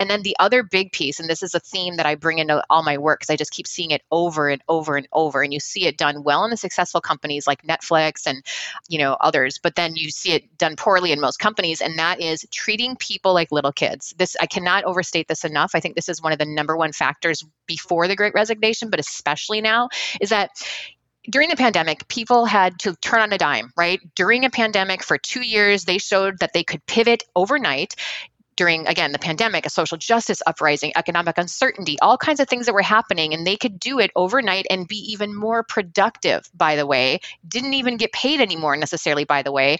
And then the other big piece, and this is a theme that I bring into all my work because I just keep seeing it over and over and over. And you see it done well in the successful companies like Netflix and others, but then you see it done poorly in most companies, and that is treating people like little kids. This, I cannot overstate this enough. I think this is one of the number one factors before the Great Resignation, but especially now, is that during the pandemic, people had to turn on a dime, right? During a pandemic for 2 years, they showed that they could pivot overnight during, again, the pandemic, a social justice uprising, economic uncertainty, all kinds of things that were happening. And they could do it overnight and be even more productive, by the way, didn't even get paid anymore necessarily, by the way,